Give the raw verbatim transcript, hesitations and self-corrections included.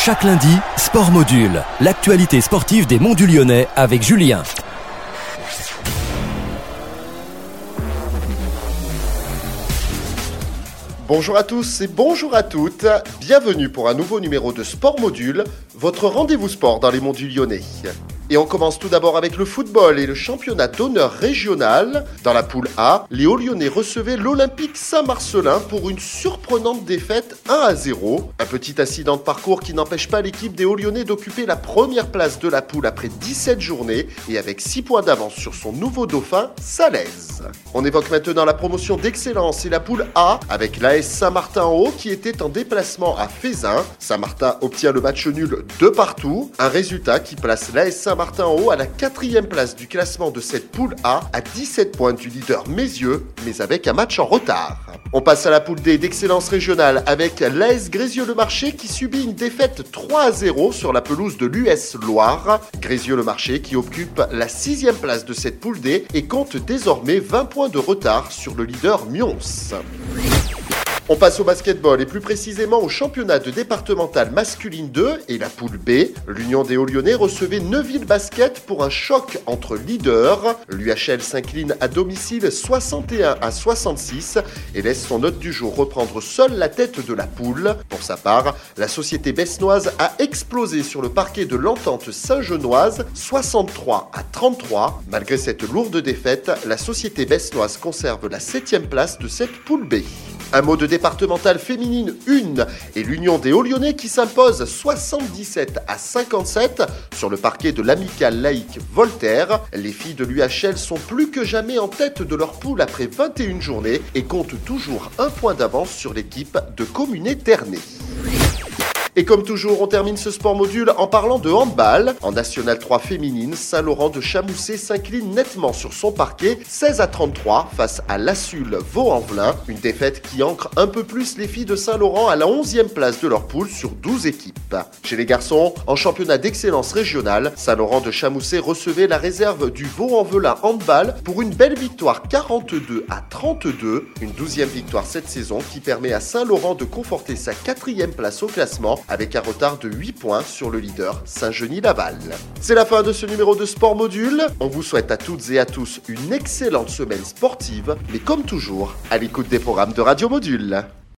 Chaque lundi, Sport Module, l'actualité sportive des Monts du Lyonnais avec Julien. Bonjour à tous et bonjour à toutes, bienvenue pour un nouveau numéro de Sport Module, votre rendez-vous sport dans les Monts du Lyonnais. Et on commence tout d'abord avec le football et le championnat d'honneur régional. Dans la poule A, les Hauts-Lyonnais recevaient l'Olympique Saint-Marcellin pour une surprenante défaite un à zéro. Un petit incident de parcours qui n'empêche pas l'équipe des Hauts-Lyonnais d'occuper la première place de la poule après dix-sept journées et avec six points d'avance sur son nouveau dauphin, Salaise. On évoque maintenant la promotion d'excellence et la poule A avec l'A S Saint-Martin-en-Haut qui était en déplacement à Fézin. Saint-Martin obtient le match nul de partout, un résultat qui place l'A S Saint-Martin-en-Haut à la quatrième place du classement de cette poule A à dix-sept points du leader Mézieux, mais avec un match en retard. On passe à la poule D d'excellence régionale avec l'A S Grézieux-le-Marché qui subit une défaite trois à zéro sur la pelouse de l'U S Loire. Grézieux-le-Marché qui occupe la sixième place de cette poule D et compte désormais vingt points de retard sur le leader Mions. On passe au basketball et plus précisément au championnat de départemental masculine deux et la poule B. L'Union des Hauts-Lyonnais recevait Neuville Basket pour un choc entre leaders. L'U H L s'incline à domicile soixante et un à soixante-six et laisse son hôte du jour reprendre seule la tête de la poule. Pour sa part, la société besnoise a explosé sur le parquet de l'Entente Saint-Genoise soixante-trois à trente-trois. Malgré cette lourde défaite, la société besnoise conserve la septième place de cette poule B. Un mot de départementale féminine un et l'Union des Hauts-Lyonnais qui s'impose soixante-dix-sept à cinquante-sept sur le parquet de l'amicale laïque Voltaire. Les filles de l'U H L sont plus que jamais en tête de leur poule après vingt et une journées et comptent toujours un point d'avance sur l'équipe de Communé-Ternay. Et comme toujours, on termine ce sport module en parlant de handball. En National trois féminine, Saint-Laurent de Chamousset s'incline nettement sur son parquet, seize à trente-trois face à l'Assul Vaux-en-Velin. Une défaite qui ancre un peu plus les filles de Saint-Laurent à la onzième place de leur poule sur douze équipes. Chez les garçons, en championnat d'excellence régionale, Saint-Laurent de Chamousset recevait la réserve du Vaux-en-Velin handball pour une belle victoire quarante-deux à trente-deux. Une douzième victoire cette saison qui permet à Saint-Laurent de conforter sa quatrième place au classement avec un retard de huit points sur le leader Saint-Genis-Laval. C'est la fin de ce numéro de Sport Module. On vous souhaite à toutes et à tous une excellente semaine sportive, mais comme toujours, à l'écoute des programmes de Radio Module.